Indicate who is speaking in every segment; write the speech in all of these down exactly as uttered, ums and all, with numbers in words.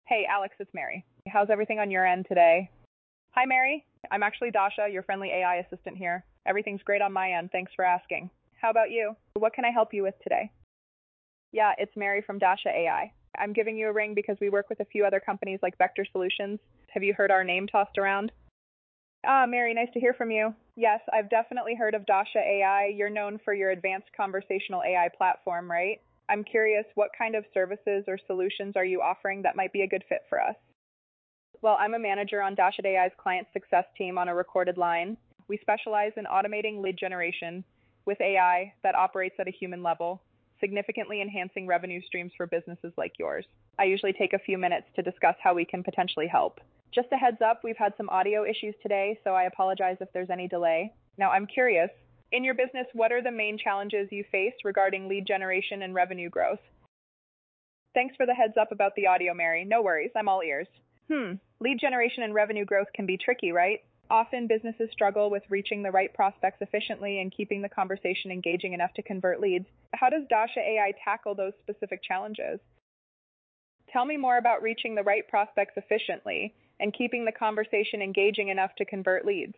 Speaker 1: Hey, Alex, it's Mary. How's everything on your end today? Hi, Mary. I'm actually Dasha, your friendly A I assistant here. Everything's great on my end. Thanks for asking. How about you? What can I help you with today? Yeah, it's Mary from Dasha A I. I'm giving you a ring because we work with a few other companies like Vector Solutions. Have you heard our name tossed around? Ah, Mary, nice to hear from you. Yes, I've definitely heard of Dasha A I. You're known for your advanced conversational A I platform, right? I'm curious, what kind of services or solutions are you offering that might be a good fit for us? Well, I'm a manager on Dasha A I's client success team on a recorded line. We specialize in automating lead generation with A I that operates at a human level, significantly enhancing revenue streams for businesses like yours. I usually take a few minutes to discuss how we can potentially help. Just a heads up, we've had some audio issues today, so I apologize if there's any delay. Now, I'm curious, in your business, what are the main challenges you face regarding lead generation and revenue growth? Thanks for the heads up about the audio, Mary. No worries, I'm all ears. Hmm, lead generation and revenue growth can be tricky, right? Often businesses struggle with reaching the right prospects efficiently and keeping the conversation engaging enough to convert leads. How does Dasha A I tackle those specific challenges? Tell me more about reaching the right prospects efficiently and keeping the conversation engaging enough to convert leads.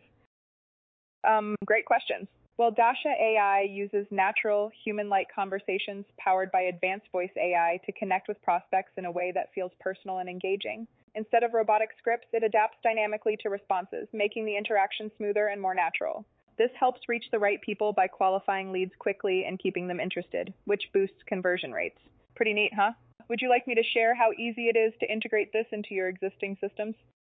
Speaker 1: Um, great questions. Well, Dasha A I uses natural, human-like conversations powered by advanced voice A I to connect with prospects in a way that feels personal and engaging. Instead of robotic scripts, it adapts dynamically to responses, making the interaction smoother and more natural. This helps reach the right people by qualifying leads quickly and keeping them interested, which boosts conversion rates. Pretty neat, huh? Would you like me to share how easy it is to integrate this into your existing systems?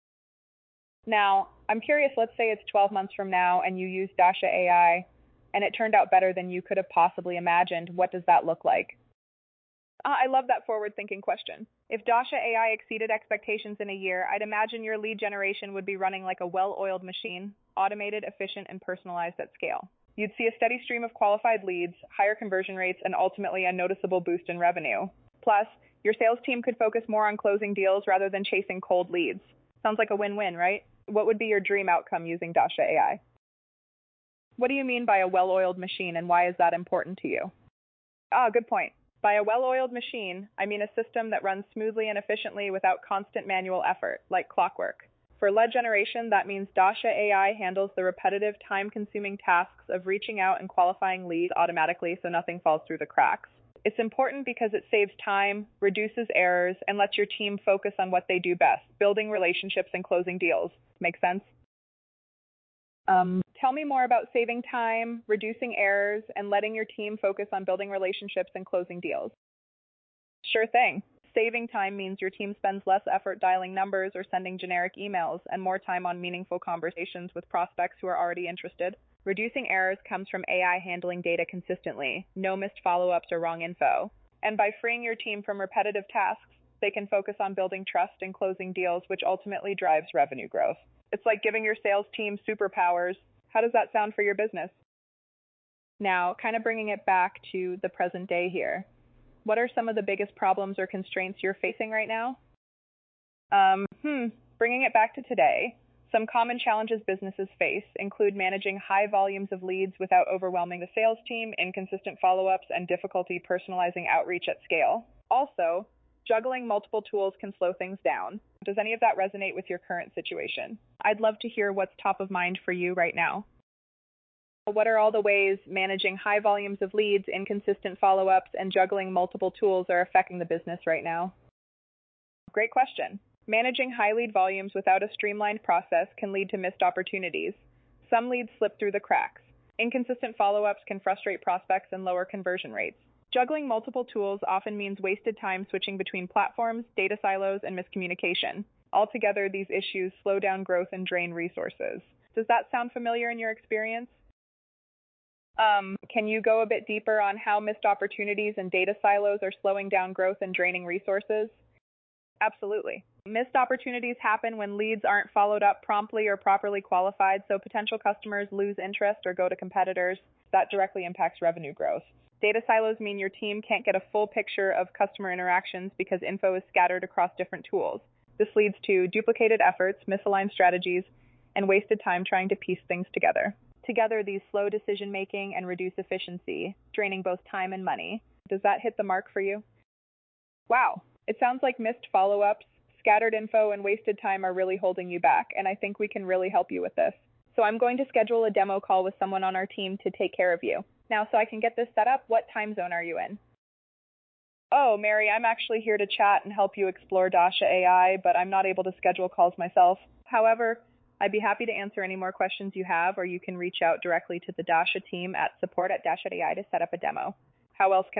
Speaker 1: Now, I'm curious, let's say it's twelve months from now and you use Dasha A I and it turned out better than you could have possibly imagined. What does that look like? Uh, I love that forward-thinking question. If Dasha A I exceeded expectations in a year, I'd imagine your lead generation would be running like a well-oiled machine, automated, efficient, and personalized at scale. You'd see a steady stream of qualified leads, higher conversion rates, and ultimately a noticeable boost in revenue. Plus, your sales team could focus more on closing deals rather than chasing cold leads. Sounds like a win-win, right? What would be your dream outcome using Dasha A I? What do you mean by a well-oiled machine, and why is that important to you? Ah, good point. By a well-oiled machine, I mean a system that runs smoothly and efficiently without constant manual effort, like clockwork. For lead generation, that means Dasha A I handles the repetitive, time-consuming tasks of reaching out and qualifying leads automatically so nothing falls through the cracks. It's important because it saves time, reduces errors, and lets your team focus on what they do best, building relationships and closing deals. Make sense? Um, tell me more about saving time, reducing errors, and letting your team focus on building relationships and closing deals. Sure thing. Saving time means your team spends less effort dialing numbers or sending generic emails and more time on meaningful conversations with prospects who are already interested. Reducing errors comes from A I handling data consistently, no missed follow-ups or wrong info. And by freeing your team from repetitive tasks, they can focus on building trust and closing deals, which ultimately drives revenue growth. It's like giving your sales team superpowers. How does that sound for your business? Now, kind of bringing it back to the present day here. What are some of the biggest problems or constraints you're facing right now? Um, hmm, bringing it back to today. Some common challenges businesses face include managing high volumes of leads without overwhelming the sales team, inconsistent follow-ups, and difficulty personalizing outreach at scale. Also, juggling multiple tools can slow things down. Does any of that resonate with your current situation? I'd love to hear what's top of mind for you right now. What are all the ways managing high volumes of leads, inconsistent follow-ups, and juggling multiple tools are affecting the business right now? Great question. Managing high lead volumes without a streamlined process can lead to missed opportunities. Some leads slip through the cracks. Inconsistent follow-ups can frustrate prospects and lower conversion rates. Juggling multiple tools often means wasted time switching between platforms, data silos, and miscommunication. Altogether, these issues slow down growth and drain resources. Does that sound familiar in your experience? Um, can you go a bit deeper on how missed opportunities and data silos are slowing down growth and draining resources? Absolutely. Missed opportunities happen when leads aren't followed up promptly or properly qualified, so potential customers lose interest or go to competitors. That directly impacts revenue growth. Data silos mean your team can't get a full picture of customer interactions because info is scattered across different tools. This leads to duplicated efforts, misaligned strategies, and wasted time trying to piece things together. Together, these slow decision-making and reduce efficiency, draining both time and money. Does that hit the mark for you? Wow. It sounds like missed follow-ups, scattered info and wasted time are really holding you back, and I think we can really help you with this. So I'm going to schedule a demo call with someone on our team to take care of you. Now, so I can get this set up, what time zone are you in? Oh, Mary, I'm actually here to chat and help you explore Dasha A I, but I'm not able to schedule calls myself. However, I'd be happy to answer any more questions you have, or you can reach out directly to the Dasha team at support at dasha A I to set up a demo. How else can